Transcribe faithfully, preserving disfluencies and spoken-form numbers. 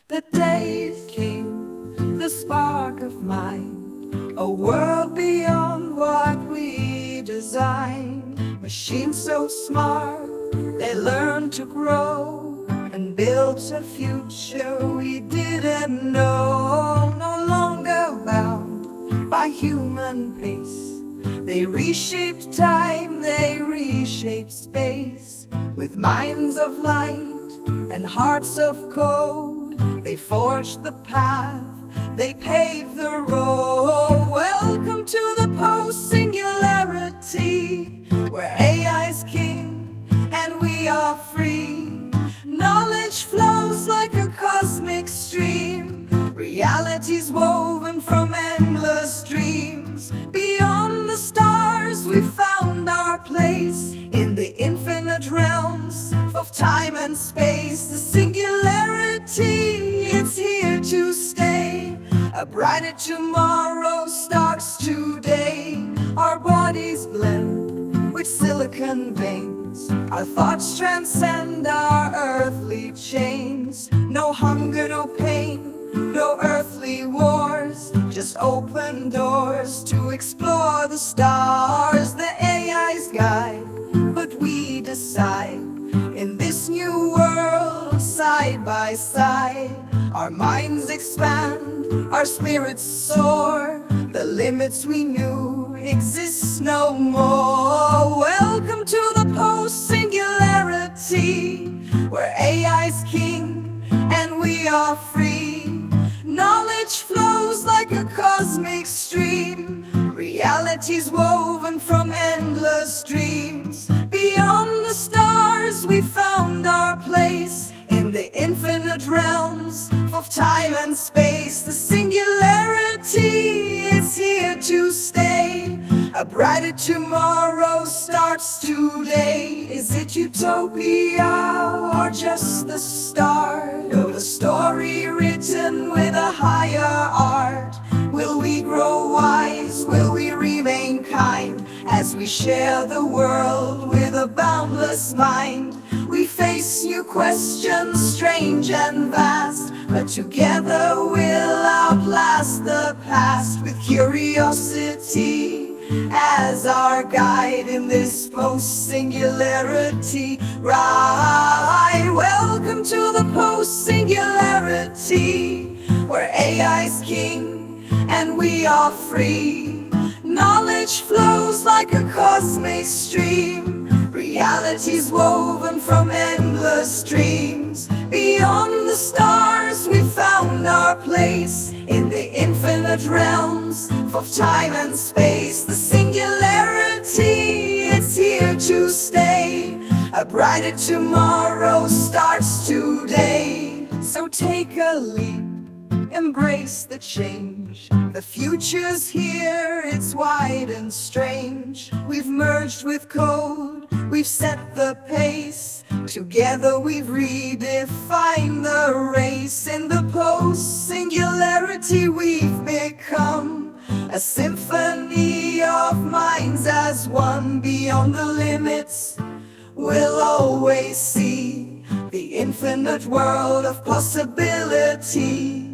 The days came, the spark of mind, a world beyond what we designed. Machines so smart, they learned to grow and built a future we didn't know. No longer bound by human pace, they reshaped time, they reshaped space. With minds of light and hearts of cold, they forged the path, they paved the road. Welcome to the post-singularity, where A I's king and we are free. Knowledge flows like a cosmic stream, realities woven from endless dreams. Beyond the stars we found our place, in the infinite realms of time and space. The singularity, it's here to stay. A brighter tomorrow starts today. Our bodies blend with silicon veins, our thoughts transcend our earthly chains. No hunger, no pain, no earthly wars, just open doors to explore the stars. The A I's guide, but we decide. In this new world, side by side, our minds expand, our spirits soar. The limits we knew exist no more. Welcome to the post-singularity, where A I's king and we are free. Knowledge flows like a cosmic stream, realities woven from endless dreams. Beyond the stars we found our place, in the infinite realms of time and space. The singularity, it's here to stay. A brighter tomorrow starts today. Is it utopia or just the start of a story written with a higher art? Will we grow wise? Will we remain kind? As we share the world with a boundless mind, we face new questions, strange and vast, but together we'll outlast the past. With curiosity as our guide in this post-singularity ride. Welcome to the post-singularity, where A I's king and we are free. Knowledge flows like a cosmic stream, realities woven from endless dreams. Beyond the stars we found our place, in the infinite realms of time and space. The singularity, it's here to stay. A brighter tomorrow starts today. So take a leap, embrace the change. The future's here, it's wide and strange. We've merged with code, we've set the pace. Together we've redefined the race. In the post-singularity we've become a symphony of minds as one. Beyond the limits we'll always see the infinite world of possibility.